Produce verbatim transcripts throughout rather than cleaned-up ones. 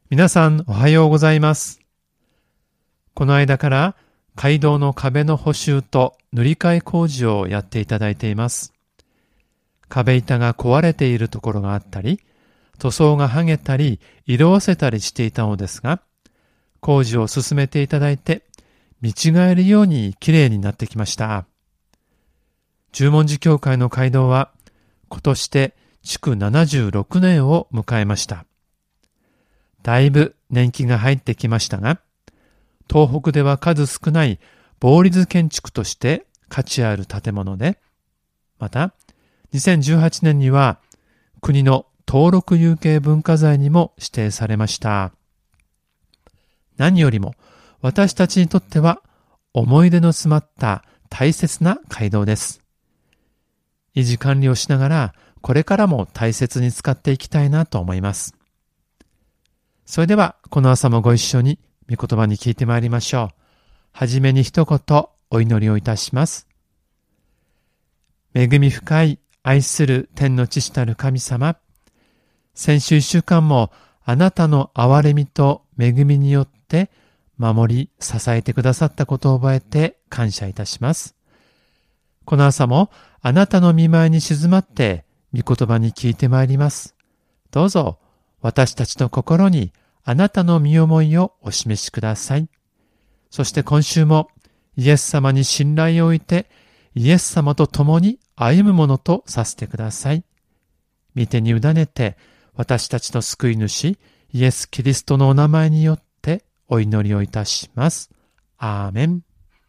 皆さんおはようございます。この間から街道の壁の補修と塗り替え工事をやっていただいています。壁板が壊れているところがあったり、塗装が剥げたり色あせたりしていたのですが、工事を進めていただいて見違えるようにきれいになってきました。十文字教会の街道は今年で築ななじゅうろくねんを迎えました。だいぶ年季が入ってきましたが、東北では数少ない棒立建築として価値ある建物で、またにせんじゅうはちねんには国の登録有形文化財にも指定されました。何よりも私たちにとっては思い出の詰まった大切な街道です。維持管理をしながらこれからも大切に使っていきたいなと思います。それではこの朝もご一緒に御言葉に聞いてまいりましょう。はじめに一言お祈りをいたします。恵み深い愛する天の父なる神様、先週一週間もあなたの憐れみと恵みによって守り支えてくださったことを覚えて感謝いたします。この朝もあなたの御前に静まって御言葉に聞いてまいります。どうぞ私たちの心にあなたの御思いをお示しください。そして今週もイエス様に信頼を置いてイエス様と共に歩むものとさせてください。御手に委ねて私たちの救い主イエス・キリストのお名前によってお祈りをいたします。アーメン。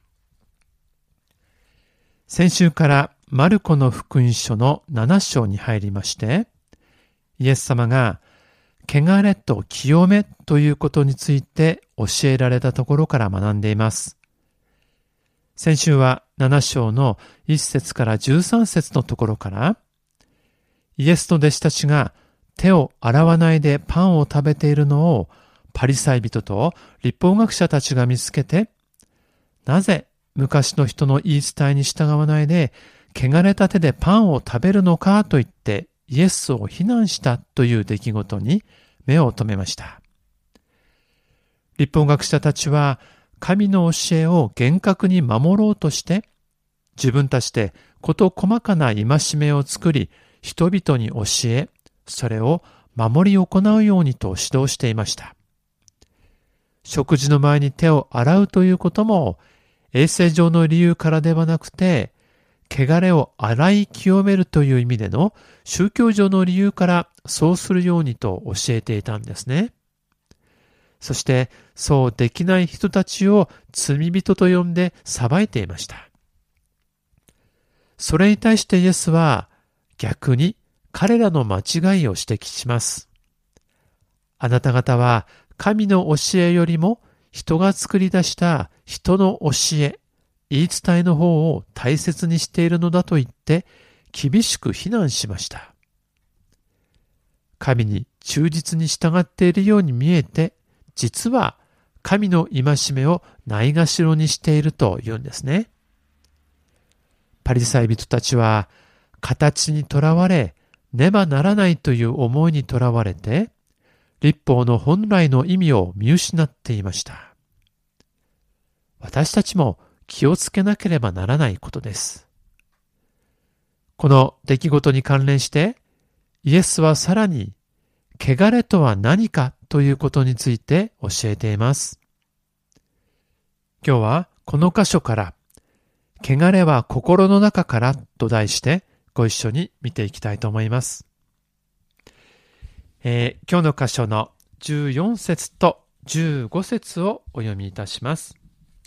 先週からマルコの福音書のなな章に入りまして、イエス様が汚れと清めということについて教えられたところから学んでいます。先週はなな章のいっ節からじゅうさん節のところから、イエスの弟子たちが手を洗わないでパンを食べているのをパリサイ人と律法学者たちが見つけて、なぜ昔の人の言い伝えに従わないで汚れた手でパンを食べるのかと言ってイエスを非難したという出来事に目を留めました。律法学者たちは神の教えを厳格に守ろうとして自分たちで事細かな戒めを作り人々に教え、それを守り行うようにと指導していました。食事の前に手を洗うということも衛生上の理由からではなくて、汚れを洗い清めるという意味での宗教上の理由からそうするようにと教えていたんですね。そしてそうできない人たちを罪人と呼んで裁いていました。それに対してイエスは逆に彼らの間違いを指摘します。あなた方は神の教えよりも人が作り出した人の教え、言い伝えの方を大切にしているのだと言って厳しく非難しました。神に忠実に従っているように見えて、実は神の戒めをないがしろにしているというんですね。パリサイ人たちは形にとらわれ、ねばならないという思いにとらわれて、律法の本来の意味を見失っていました。私たちも気をつけなければならないことです。この出来事に関連してイエスはさらに汚れとは何かということについて教えています。今日はこの箇所から汚れは心の中からと題してご一緒に見ていきたいと思います。えー、今日の箇所のじゅうよん節とじゅうご節をお読みいたします。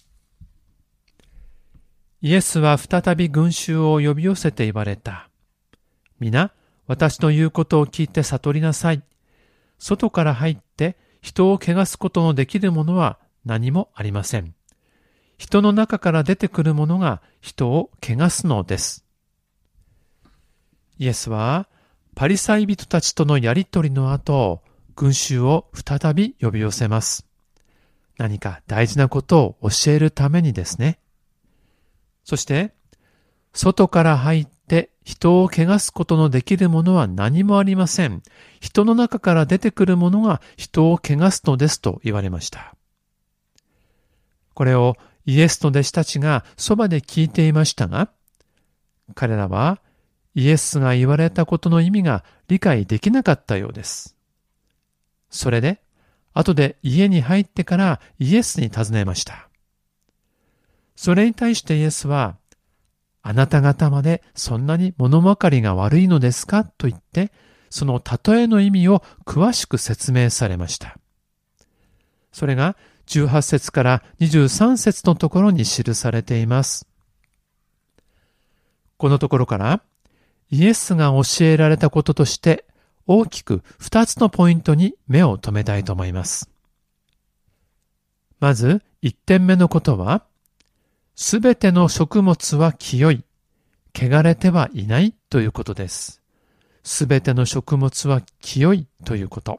イエスは再び群衆を呼び寄せて言われた。皆、私の言うことを聞いて悟りなさい。外から入って人を汚すことのできるものは何もありません。人の中から出てくるものが人を汚すのです。イエスはパリサイ人たちとのやりとりの後、群衆を再び呼び寄せます。何か大事なことを教えるためにですね。そして、外から入っって人を汚すことのできるものは何もありません。人の中から出てくるものが人を汚すのですと言われました。これをイエスの弟子たちがそばで聞いていましたが、彼らはイエスが言われたことの意味が理解できなかったようです。それで、後で家に入ってからイエスに尋ねました。それに対してイエスは、あなた方までそんなに物分かりが悪いのですかと言って、その例えの意味を詳しく説明されました。それがじゅうはち節からにじゅうさん節のところに記されています。このところからイエスが教えられたこととして大きくふたつのポイントに目を留めたいと思います。まずいってんめのことは、すべての食物は清い、汚れてはいないということです。すべての食物は清いということ。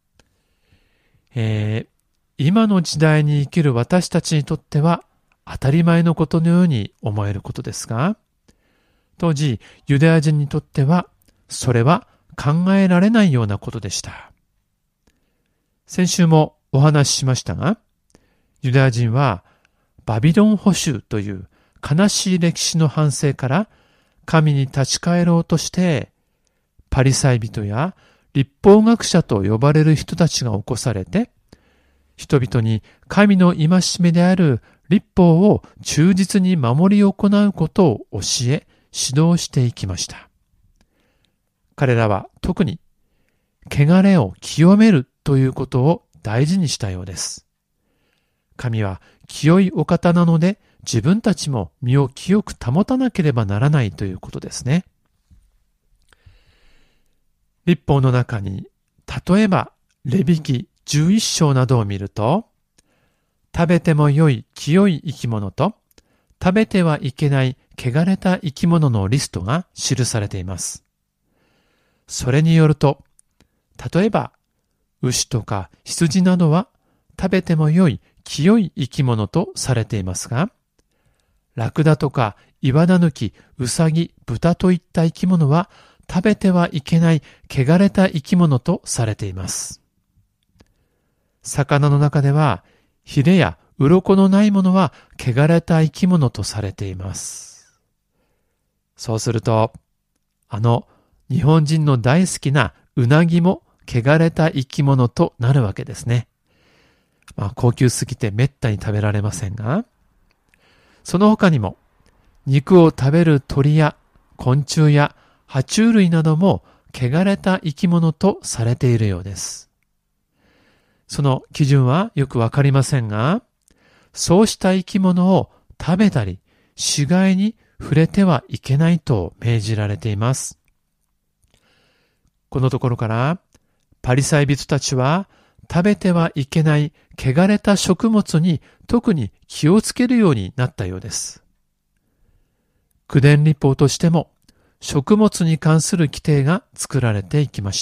えー、今の時代に生きる私たちにとっては当たり前のことのように思えることですが、当時ユダヤ人にとってはそれは考えられないようなことでした。先週もお話ししましたが、ユダヤ人はバビロン捕囚という悲しい歴史の反省から神に立ち返ろうとして、パリサイ人や律法学者と呼ばれる人たちが起こされて、人々に神の戒めである律法を忠実に守り行うことを教え、指導していきました。彼らは特に汚れを清めるということを大事にしたようです。神は清いお方なので、自分たちも身を清く保たなければならないということですね。律法の中に、例えばレビ記じゅういっ章などを見ると、食べてもよい清い生き物と、食べてはいけない汚れた生き物のリストが記されています。それによると、例えば牛とか羊などは食べてもよい清い生き物とされていますが、ラクダとか岩ダヌキ、ウサギ、豚といった生き物は食べてはいけない汚れた生き物とされています。魚の中ではヒレや鱗のないものは汚れた生き物とされています。そうすると、あの日本人の大好きなうなぎも汚れた生き物となるわけですね。まあ、高級すぎてめったに食べられませんが、その他にも肉を食べる鳥や昆虫や爬虫類なども汚れた生き物とされているようです。その基準はよくわかりませんが、そうした生き物を食べたり死骸に触れてはいけないと命じられています。このところからパリサイ人たちは食べてはいけない汚れた食物に特に気をつけるようになったようです。九伝律法としても食物に関する規定が作られていきました。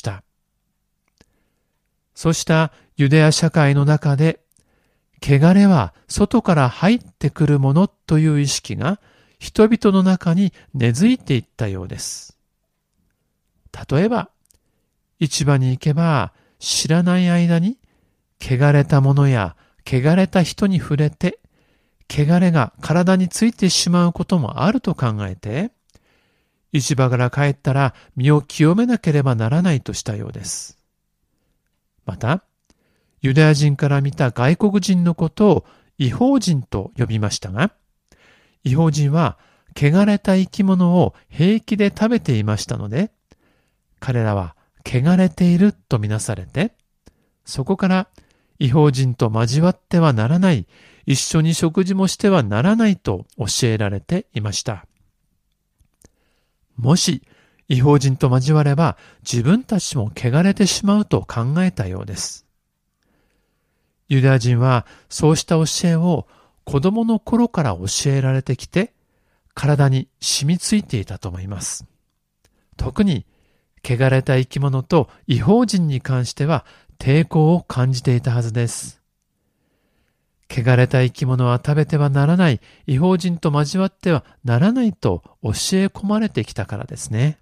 そうしたユダヤ社会の中で、汚れは外から入ってくるものという意識が人々の中に根付いていったようです。例えば、市場に行けば知らない間に汚れたものや汚れた人に触れて、汚れが体についてしまうこともあると考えて、市場から帰ったら身を清めなければならないとしたようです。また、ユダヤ人から見た外国人のことを異邦人と呼びましたが、異邦人は汚れた生き物を平気で食べていましたので、彼らは汚れているとみなされて、そこから異邦人と交わってはならない、一緒に食事もしてはならないと教えられていました。もし異邦人と交われば自分たちも汚れてしまうと考えたようです。ユダヤ人はそうした教えを子供の頃から教えられてきて、体に染みついていたと思います。特に汚れた生き物と異邦人に関しては抵抗を感じていたはずです。 汚れた生き物は食べてはならない、異邦人と交わってはならないと教え込まれてきたからですね。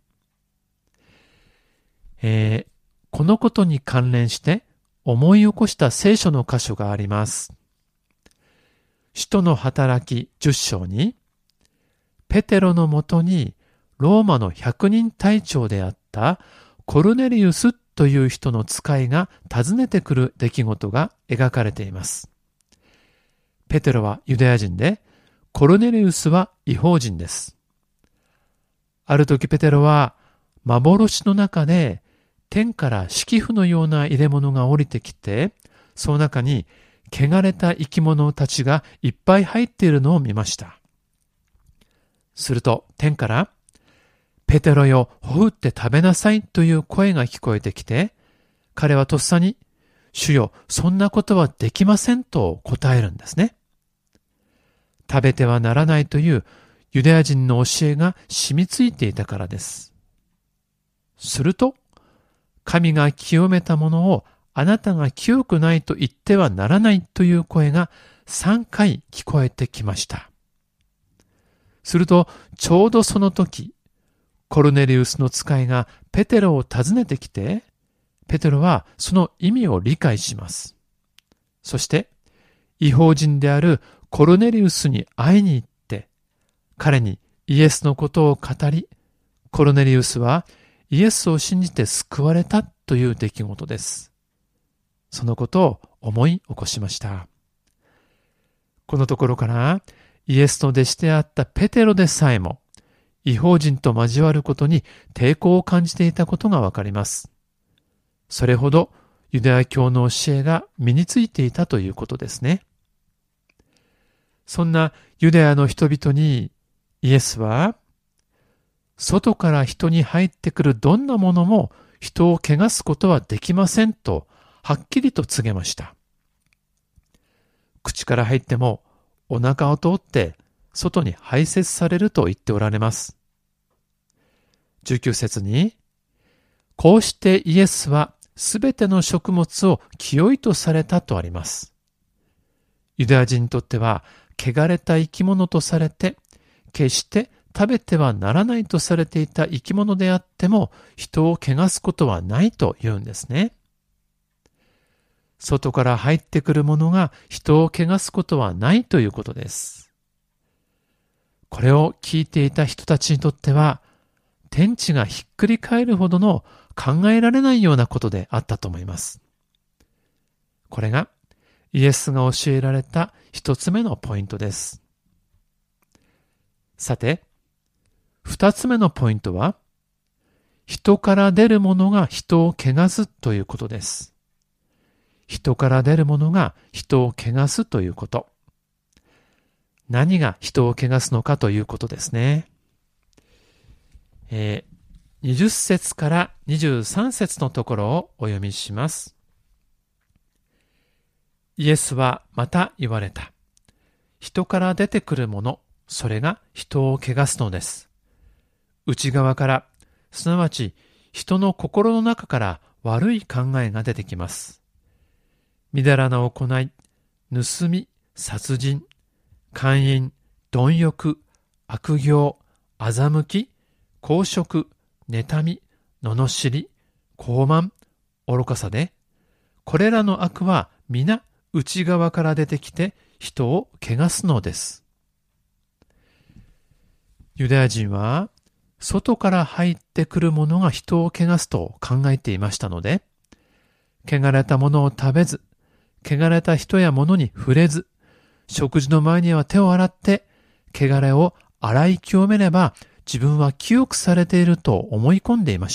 えー、このことに関連して思い起こした聖書の箇所があります。使徒の働きじゅっ章に、ペテロのもとにローマの百人隊長であったコルネリウスという人の使いが訪ねてくる出来事が描かれています。ペテロはユダヤ人で、コルネリウスは異邦人です。ある時ペテロは幻の中で天から敷布のような入れ物が降りてきて、その中に汚れた生き物たちがいっぱい入っているのを見ました。すると天から、ペテロよ、ほふって食べなさいという声が聞こえてきて、彼はとっさに、主よ、そんなことはできませんと答えるんですね。食べてはならないというユダヤ人の教えが染みついていたからです。すると、神が清めたものをあなたが清くないと言ってはならないという声がさんかい聞こえてきました。すると、ちょうどその時、コルネリウスの使いがペテロを訪ねてきて、ペテロはその意味を理解します。そして、異邦人であるコルネリウスに会いに行って、彼にイエスのことを語り、コルネリウスはイエスを信じて救われたという出来事です。そのことを思い起こしました。このところからイエスの弟子であったペテロでさえも異邦人と交わることに抵抗を感じていたことがわかります。それほどユダヤ教の教えが身についていたということですね。そんなユダヤの人々にイエスは、外から人に入ってくるどんなものも人を汚すことはできませんとはっきりと告げました。口から入ってもお腹を通って外に排泄されると言っておられます。じゅうきゅう節に、こうしてイエスはすべての食物を清いとされたとあります。ユダヤ人にとっては汚れた生き物とされて、決して食べてはならないとされていた生き物であっても人を汚すことはないと言うんですね。外から入ってくるものが人を汚すことはないということです。これを聞いていた人たちにとっては、天地がひっくり返るほどの考えられないようなことであったと思います。これがイエスが教えられた一つ目のポイントです。さて、二つ目のポイントは、人から出るものが人を汚すということです。人から出るものが人を汚すということ。何が人を汚すのかということですね。えー、にじゅっ節からにじゅうさん節のところをお読みします。イエスはまた言われた。人から出てくるもの、それが人を汚すのです。内側から、すなわち人の心の中から悪い考えが出てきます。みだらな行い、盗み、殺人、姦淫、貪欲、悪行、欺き、公職、妬み、罵り、傲慢、愚かさで、これらの悪は皆内側から出てきて人を汚すのです。ユダヤ人は外から入ってくるものが人を汚すと考えていましたので、汚れたものを食べず、汚れた人や物に触れず、食事の前には手を洗って、汚れを洗い清めれば自分は清くされていると思い込んでいました。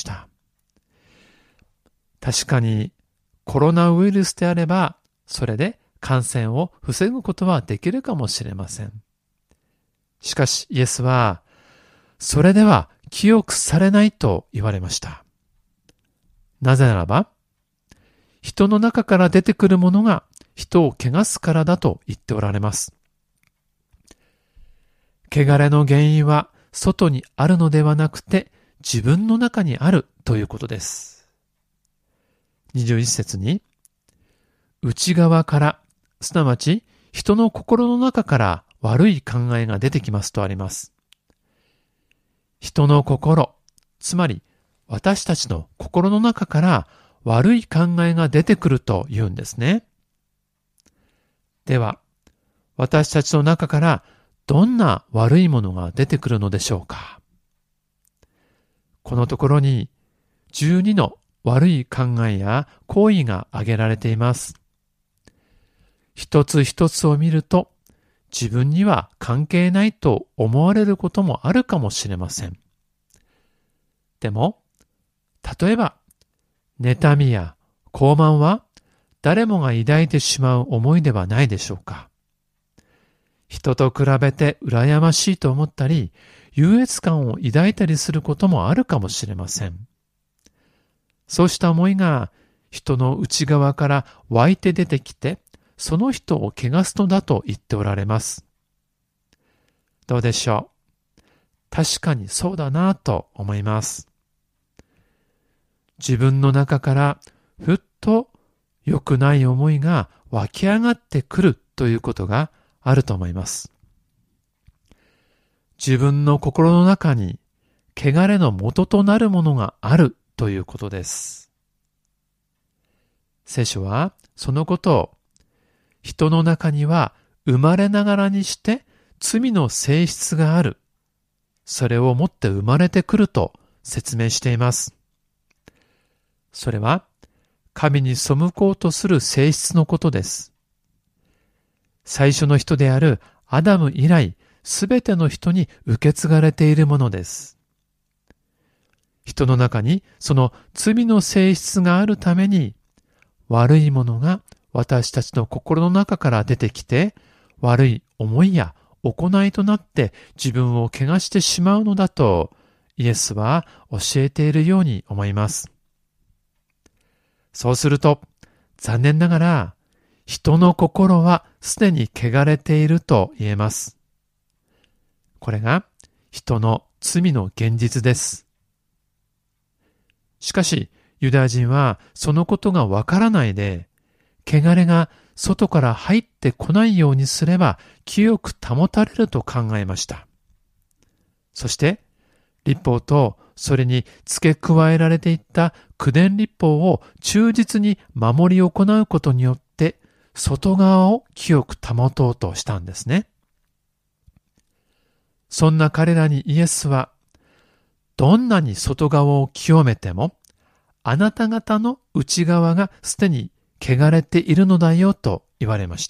確かにコロナウイルスであれば、それで感染を防ぐことはできるかもしれません。しかしイエスは、それでは清くされないと言われました。なぜならば、人の中から出てくるものが人を汚すからだと言っておられます。汚れの原因は外にあるのではなくて自分の中にあるということです。にじゅういち節に、内側から、すなわち人の心の中から悪い考えが出てきますとあります。人の心、つまり私たちの心の中から悪い考えが出てくると言うんですね。では、私たちの中からどんな悪いものが出てくるのでしょうか。このところにじゅうにの悪い考えや行為が挙げられています。一つ一つを見ると自分には関係ないと思われることもあるかもしれません。でも、例えば、妬みや傲慢は誰もが抱いてしまう思いではないでしょうか。人と比べて羨ましいと思ったり、優越感を抱いたりすることもあるかもしれません。そうした思いが人の内側から湧いて出てきて、その人を汚すのだと言っておられます。どうでしょう。確かにそうだなと思います。自分の中からふっと良くない思いが湧き上がってくるということがあると思います。自分の心の中に汚れの元となるものがあるということです。聖書はそのことを人の中には生まれながらにして罪の性質がある。それを持って生まれてくると説明しています。それは神に背こうとする性質のことです。最初の人であるアダム以来、すべての人に受け継がれているものです。人の中にその罪の性質があるために、悪いものが私たちの心の中から出てきて、悪い思いや行いとなって自分を汚してしまうのだと、イエスは教えているように思います。そうすると、残念ながら、人の心はすでに汚れていると言えます。これが人の罪の現実です。しかし、ユダヤ人はそのことがわからないで、汚れが外から入ってこないようにすれば清く保たれると考えました。そして、律法とそれに付け加えられていった九伝律法を忠実に守り行うことによって、外側を清く保とうとしたんですね。そんな彼らにイエスは、どんなに外側を清めても、あなた方の内側がすでに汚れているのだよと言われました。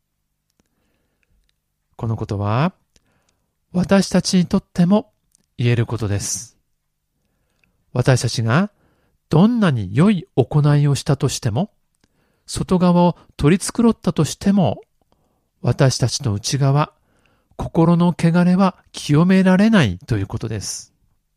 このことは、私たちにとっても言えることです。私たちがどんなに良い行いをしたとしても、外側を取り繕ったとしても、私たちの内側、心の汚れは清められないということです。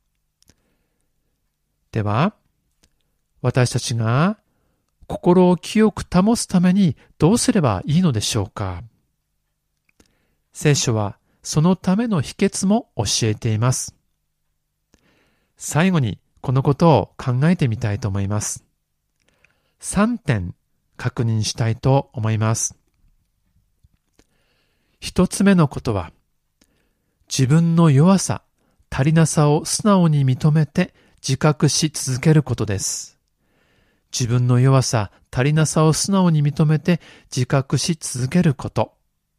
では、私たちが心を清く保つためにどうすればいいのでしょうか。聖書はそのための秘訣も教えています。最後にこのことを考えてみたいと思います。さんてん確認したいと思います。一つ目のことは、自分の弱さ、足りなさを素直に認めて自覚し続けることです。自分の弱さ、足りなさを素直に認めて自覚し続けること。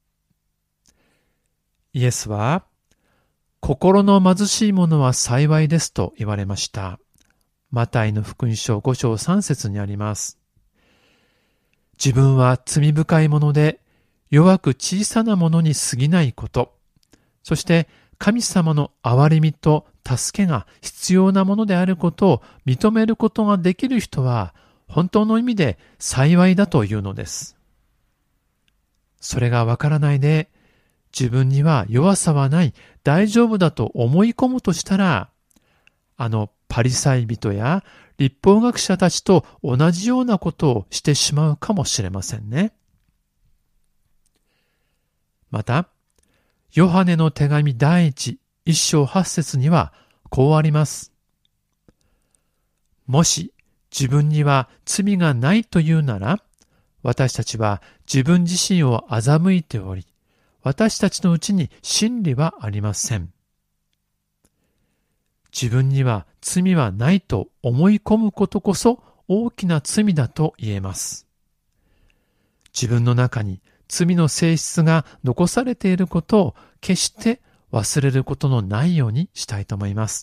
イエスは、心の貧しい者は幸いですと言われました。マタイの福音書ご章さん節にあります。自分は罪深いもので弱く小さなものに過ぎないこと、そして神様の憐れみと助けが必要なものであることを認めることができる人は本当の意味で幸いだというのです。それがわからないで自分には弱さはない、大丈夫だと思い込むとしたら、あのパリサイ人や律法学者たちと同じようなことをしてしまうかもしれませんね。また、ヨハネの手紙第一、一章八節にはこうあります。もし自分には罪がないというなら、 私たちは自分自身を欺いており、私たちのうちに真理はありません。自分には罪はないと思い込むことこそ大きな罪だと言えます。自分の中に罪の性質が残されていることを決して忘れることのないようにしたいと思います。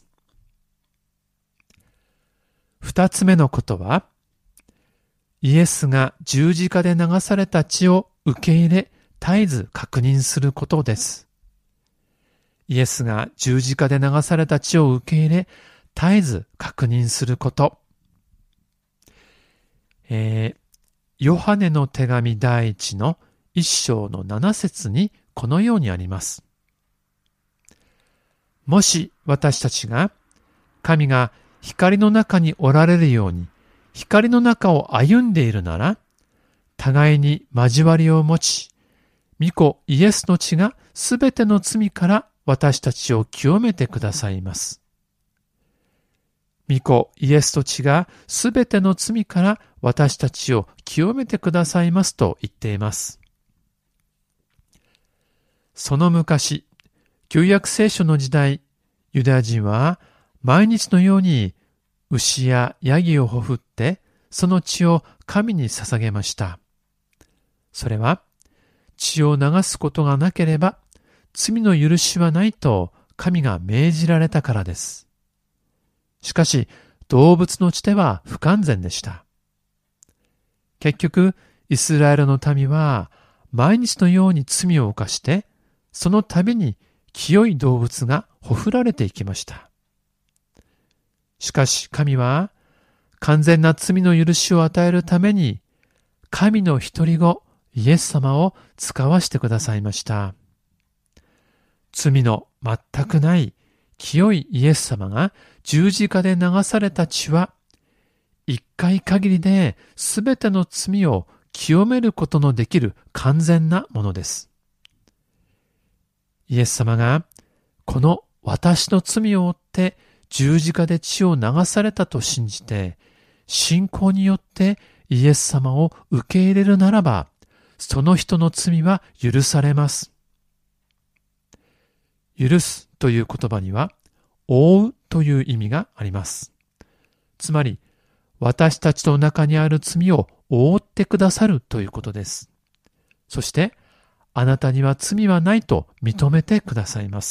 二つ目のことは、イエスが十字架で流された血を受け入れ、絶えず確認することです。イエスが十字架で流された血を受け入れ、絶えず確認すること。えー、ヨハネの手紙第一の一章の七節にこのようにあります。もし私たちが神が光の中におられるように光の中を歩んでいるなら、互いに交わりを持ち、御子イエスの血がすべての罪から私たちを清めてくださいます。御子イエスの血がすべての罪から私たちを清めてくださいますと言っています。その昔、旧約聖書の時代、ユダヤ人は毎日のように牛やヤギをほふって、その血を神に捧げました。それは、血を流すことがなければ、罪の許しはないと神が命じられたからです。しかし、動物の血では不完全でした。結局、イスラエルの民は、毎日のように罪を犯して、その度に清い動物がほふられていきました。しかし神は完全な罪の許しを与えるために神の一人子イエス様を使わしてくださいました。罪の全くない清いイエス様が十字架で流された血は一回限りで全ての罪を清めることのできる完全なものです。イエス様がこの私の罪を負って十字架で血を流されたと信じて、信仰によってイエス様を受け入れるならば、その人の罪は許されます。許すという言葉には、覆うという意味があります。つまり、私たちの中にある罪を覆ってくださるということです。そして、あなたには罪はないと認めてくださいます。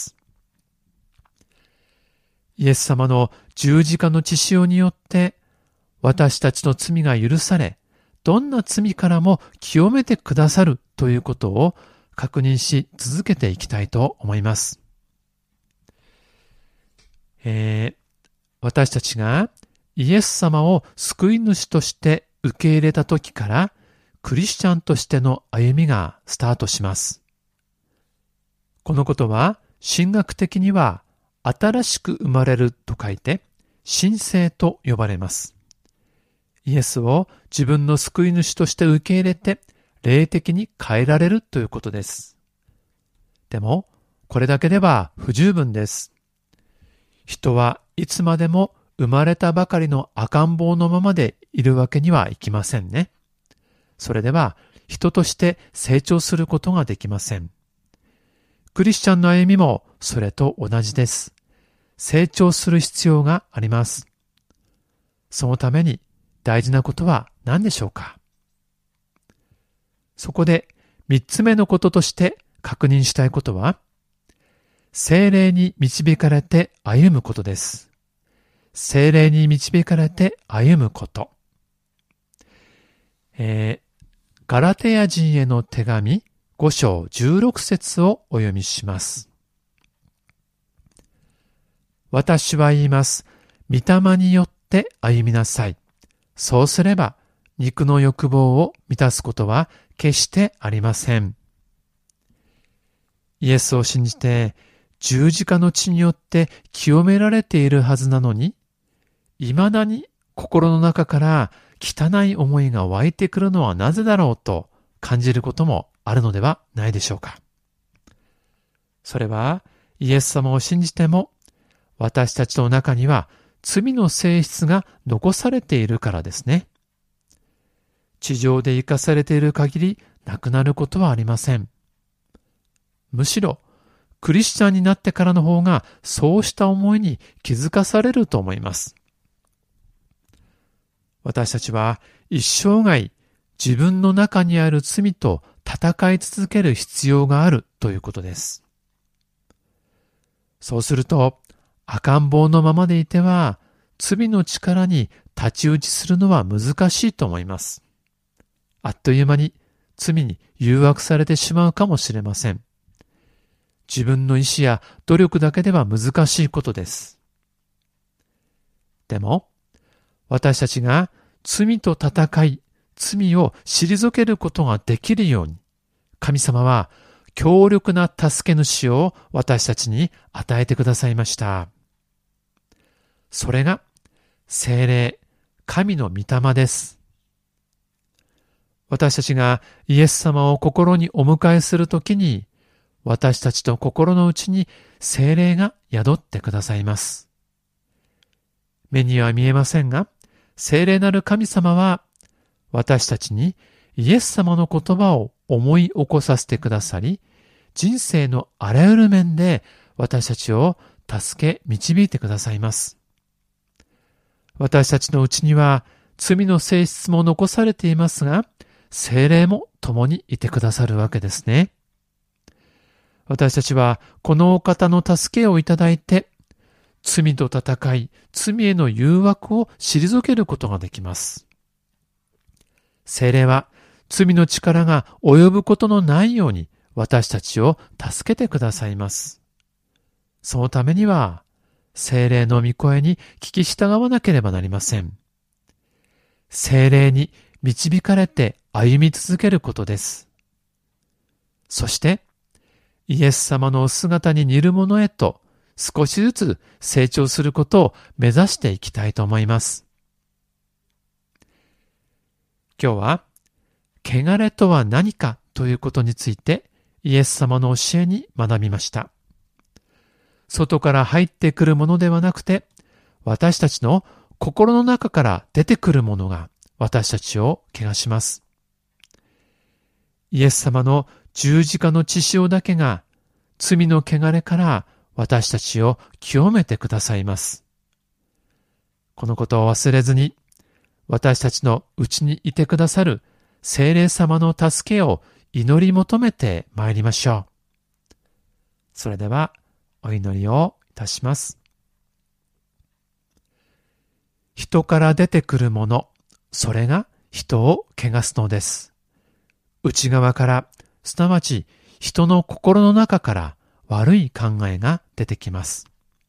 イエス様の十字架の血潮によって私たちの罪が許され、どんな罪からも清めてくださるということを確認し続けていきたいと思います。えー、私たちがイエス様を救い主として受け入れた時からクリスチャンとしての歩みがスタートします。このことは神学的には新しく生まれると書いて、新生と呼ばれます。イエスを自分の救い主として受け入れて、霊的に変えられるということです。でも、これだけでは不十分です。人はいつまでも生まれたばかりの赤ん坊のままでいるわけにはいきませんね。それでは、人として成長することができません。クリスチャンの歩みもそれと同じです。成長する必要があります。そのために大事なことは何でしょうか？そこで三つ目のこととして確認したいことは、聖霊に導かれて歩むことです。聖霊に導かれて歩むこと。えー、ガラテヤ人への手紙ご章じゅうろく節をお読みします。私は言います。御霊によって歩みなさい。そうすれば、肉の欲望を満たすことは決してありません。イエスを信じて、十字架の血によって清められているはずなのに、未だに心の中から汚い思いが湧いてくるのはなぜだろうと感じることもあるのではないでしょうか。それは、イエス様を信じても、私たちの中には罪の性質が残されているからですね。 地上で生かされている限りなくなることはありません。むしろ、クリスチャンになってからの方がそうした思いに気づかされると思います。私たちは一生涯自分の中にある罪と戦い続ける必要があるということです。そうすると赤ん坊のままでいては罪の力に太刀打ちするのは難しいと思います。あっという間に罪に誘惑されてしまうかもしれません。自分の意志や努力だけでは難しいことです。でも、私たちが罪と戦い、罪を退けることができるように、神様は強力な助け主を私たちに与えてくださいました。それが聖霊、神の御霊です。私たちがイエス様を心にお迎えするときに、私たちと心の内に聖霊が宿ってくださいます。目には見えませんが、聖霊なる神様は私たちにイエス様の言葉を思い起こさせてくださり、人生のあらゆる面で私たちを助け導いてくださいます。私たちのうちには罪の性質も残されていますが、聖霊も共にいてくださるわけですね。私たちはこのお方の助けをいただいて、罪と戦い、罪への誘惑を退けることができます。聖霊は罪の力が及ぶことのないように私たちを助けてくださいます。そのためには、聖霊の御声に聞き従わなければなりません。聖霊に導かれて歩み続けることです。そして、イエス様のお姿に似るものへと少しずつ成長することを目指していきたいと思います。今日は、汚れとは何かということについてイエス様の教えに学びました。外から入ってくるものではなくて、私たちの心の中から出てくるものが私たちを汚します。イエス様の十字架の血潮だけが罪の汚れから私たちを清めてくださいます。このことを忘れずに、私たちのうちにいてくださる聖霊様の助けを祈り求めてまいりましょう。それではお祈りをいたします。人から出てくるもの、それが人を汚すのです。内側から、すなわち人の心の中から悪い考えが出てきます。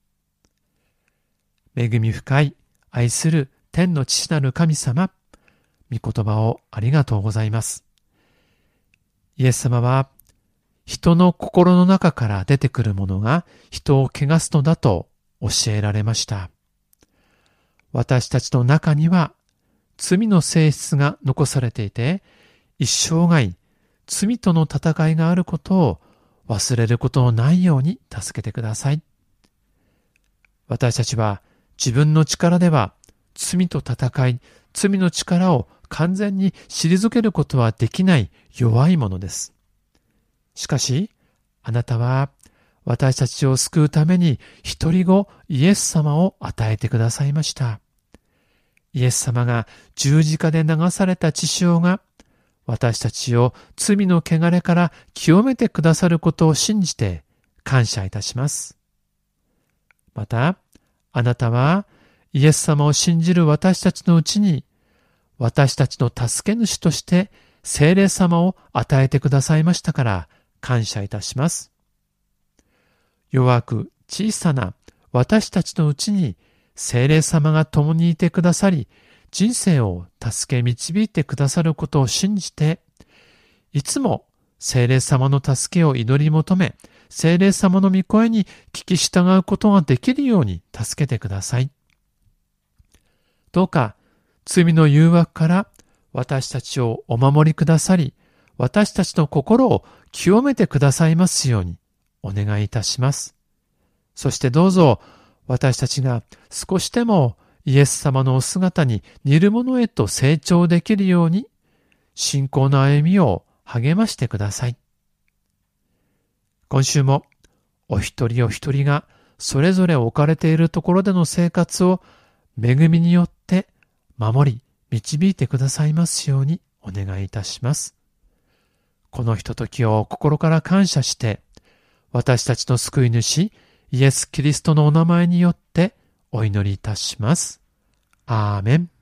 恵み深い愛する天の父なる神様、御言葉をありがとうございます。イエス様は人の心の中から出てくるものが人を汚すのだと教えられました。私たちの中には罪の性質が残されていて、一生涯罪との戦いがあることを忘れることのないように助けてください。私たちは自分の力では罪と戦い、罪の力を完全に退けることはできない弱いものです。しかし、あなたは私たちを救うために一人子イエス様を与えてくださいました。イエス様が十字架で流された血潮が私たちを罪の汚れから清めてくださることを信じて感謝いたします。また、あなたはイエス様を信じる私たちのうちに、私たちの助け主として聖霊様を与えてくださいましたから感謝いたします。弱く小さな私たちのうちに聖霊様が共にいてくださり、人生を助け導いてくださることを信じて、いつも聖霊様の助けを祈り求め、聖霊様の御声に聞き従うことができるように助けてください。どうか罪の誘惑から私たちをお守りくださり、私たちの心を清めてくださいますようにお願いいたします。そしてどうぞ私たちが少しでもイエス様のお姿に似るものへと成長できるように、 信仰の歩みを励ましてください。今週もお一人お一人がそれぞれ置かれているところでの生活を恵みによって守り導いてくださいますようにお願いいたします。このひとときを心から感謝して、私たちの救い主イエス・キリストのお名前によってお祈りいたします。アーメン。